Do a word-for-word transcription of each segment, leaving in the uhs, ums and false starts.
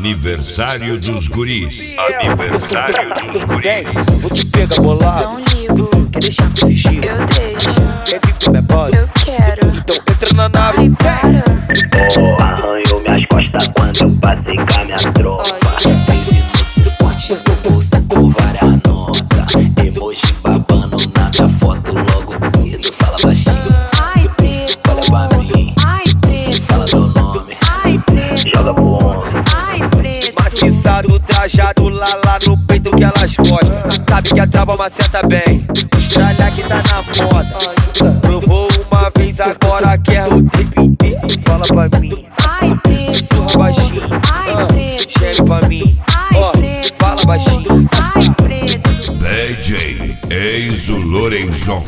Aniversário dos guris. Aniversário dos guris. Vou te pegar bolado. Não ligo, Quer deixar com sigilo? eu deixo. Quer vir com minha base? Eu quero. Então entra na nave. Ai, para. Oh, arranhou minhas costas quando eu passei com a minha tropa. Crise no suporte, no bolso com várias notas. Emoji babando na minha foto logo cedo. Fala baixinho, Ai, preto. olha pra mim. Ai, preto. Fala meu nome, Ai, preto. joga pro homem. Ai, preto. Maciçado, trajado, lá lá no peito que elas gostam. Sabe que a trava maceta bem. Estralha que tá na moda. Provou uma vez, agora quer o tempo inteiro. Fala pra mim, Ai, preto. sussurra baixinho. Ai, preto. Gere pra mim, ó, Ai, preto. fala baixinho. Ai, preto. D J Enzo Lorenzon.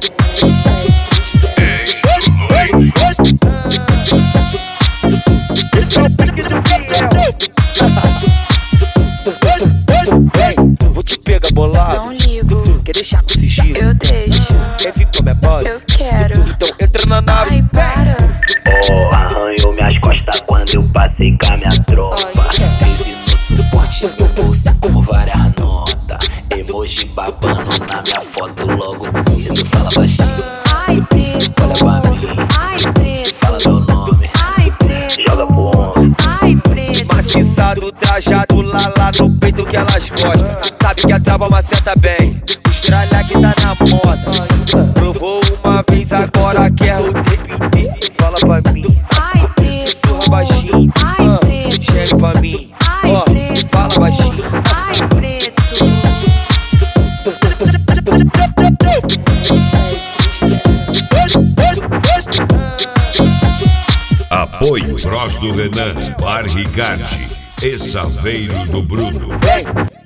Vou te pegar bolado. Não ligo, Quer deixar com sigilo? eu deixo. Quer vir com minha base? Eu quero. Então entra na nave. Ai, para. Oh, arranhou minhas costas quando eu passei com a minha tropa. Crise no suporte, no bolso com várias notas. Emoji babando na minha foto logo cedo. Fala baixinho, Ai, preto. olha pra mim. Ai, preto. Fala meu nome, Ai, preto. joga pro homem. Ai, preto. Maciçado, trajado, lá lá no peito que elas gostam. Sabe que a trava maceta bem. Estralha que tá na moda. Provou uma vez, agora quer o tempo inteiro. Fala pra mim, Ai, preto. sussurra baixinho. Ai, preto. Gere pra mim, Ai, ó, preto. fala baixinho. Ai, preto. Apoio Bros do Renan, Bar Ricardi e Saveiro do Bruno. Vem.